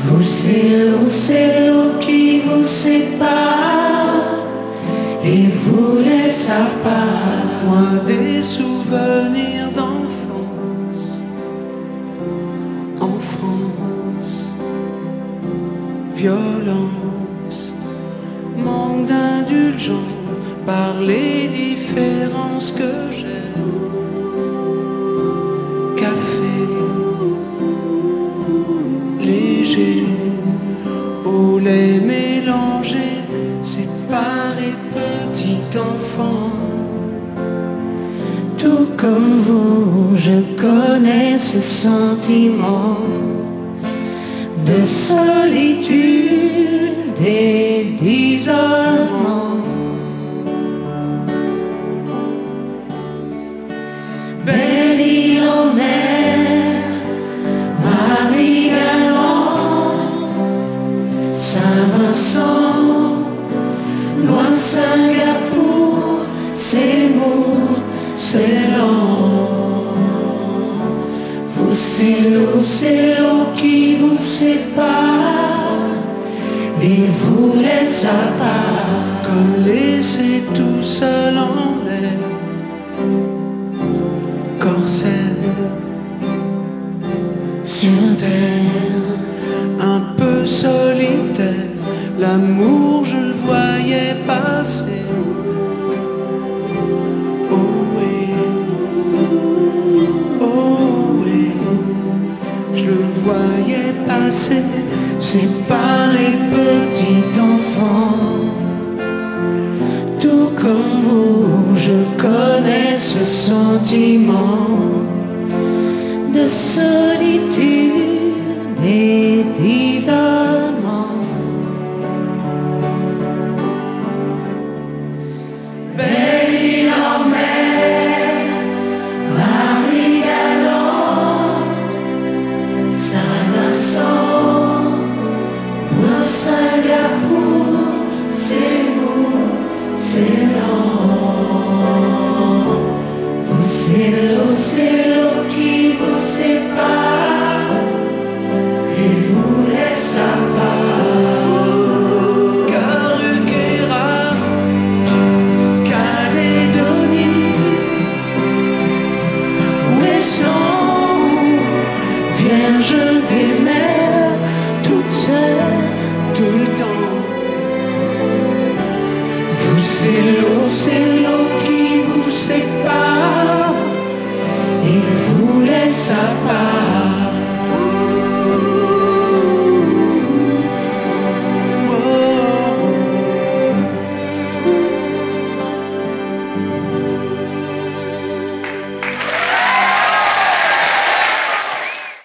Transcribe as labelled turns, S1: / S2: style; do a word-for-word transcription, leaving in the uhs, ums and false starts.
S1: Vous, c'est l'eau, c'est l'eau qui vous sépare et vous laisse à part.
S2: Loin des souvenirs d'enfance, en France, violence, manque d'indulgence par les différences que j'ai. Café léger, au lait mélangé, séparé petit enfant.
S1: Tout comme vous, je connais ce sentiment de solitude et d'isolement. Belle île en mer, Marie-Galante, Saint-Vincent, loin de Singapour, c'est mou, c'est lent. Vous, c'est l'eau, c'est l'eau qui vous sépare et vous laisse à part.
S2: Comme laissé tout seul en mer, corsaire
S1: Sur terre,
S2: un peu solitaire, l'amour je le voyais passer. Oh oui, oh oui, je le voyais passer,
S1: séparé petit enfant. Tout comme vous, je connais ce sentiment de solitude et d'isolement. Belle île en mer, Marie-Galante, Saint-Vincent, loin Singapour, c'est mou, c'est lent. Vous, c'est l'eau, c'est l'eau qui vous sépare et vous laisse à part.
S2: Caruquera, Calédonie,
S1: Ouessant, Vierge des mers, toute seule,
S2: tout le temps.
S1: vous, c'est l'eau, c'est l'eau qui vous sépare et vous laisse à part.